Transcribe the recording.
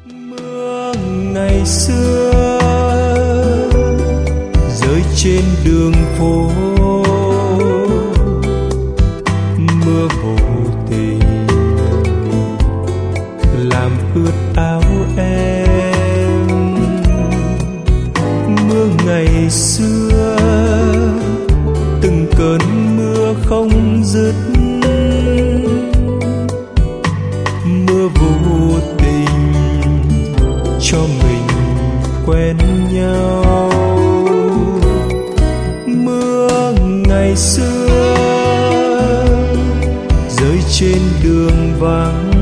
Mưa ngày xưa rơi trên đường phố, mưa vô tình làm ướt áo em. Mưa ngày xưa từng cơn mưa không dứt, mưa vô tình cho mình quen nhau. Mưa ngày xưa rơi trên đường vắng,